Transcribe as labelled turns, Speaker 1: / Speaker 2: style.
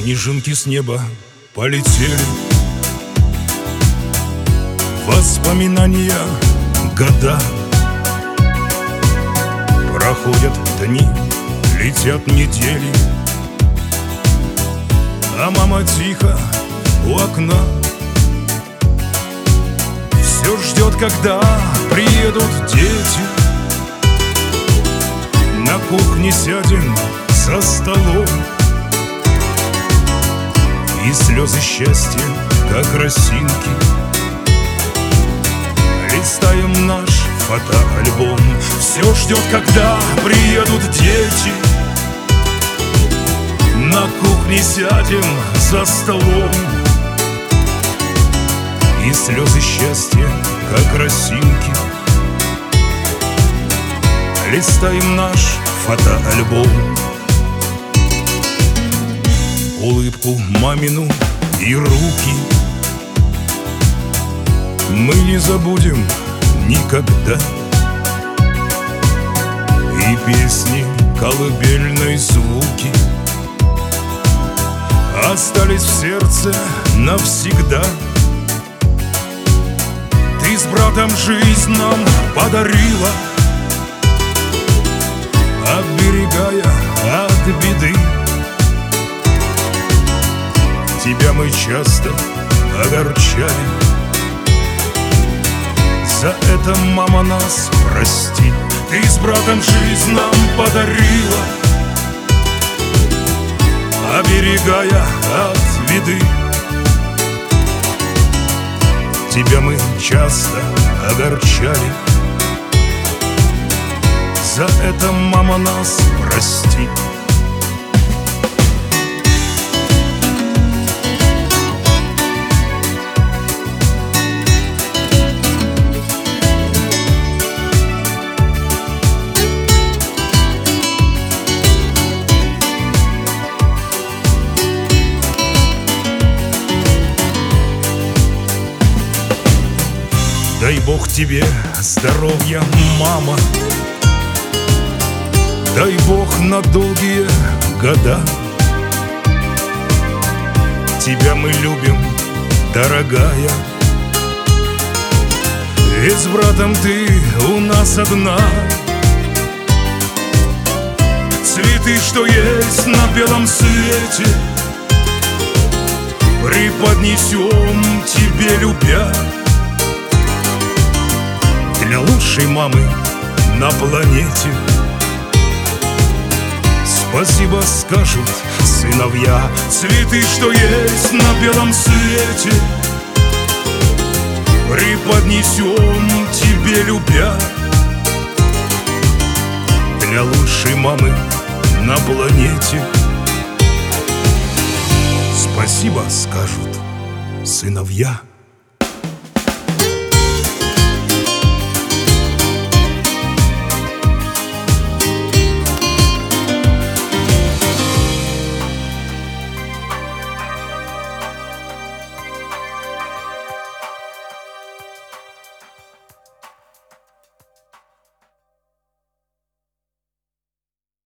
Speaker 1: Снежинки с неба полетели, воспоминания, года. Проходят дни, летят недели, а мама тихо у окна все ждет, когда приедут дети. На кухне сядем за столом, и слезы счастья, как росинки, листаем наш фотоальбом. Все ждет, когда приедут дети. На кухне сядем за столом, и слезы счастья, как росинки, листаем наш фотоальбом. Улыбку мамину и руки мы не забудем никогда. И песни колыбельной звуки остались в сердце навсегда. Ты с братом жизнь нам подарила, оберегая от беды. Тебя мы часто огорчали, за это, мама, нас прости. Ты с братом жизнь нам подарила, оберегая от беды. Тебя мы часто огорчали, за это, мама, нас прости. Дай Бог тебе здоровья, мама, дай Бог на долгие года. Тебя мы любим, дорогая, ведь с братом ты у нас одна. Цветы, что есть на белом свете, преподнесем тебе, любя. Для лучшей мамы на планете спасибо скажут сыновья. Цветы, что есть на белом свете, преподнесем тебе, любя. Для лучшей мамы на планете спасибо скажут сыновья.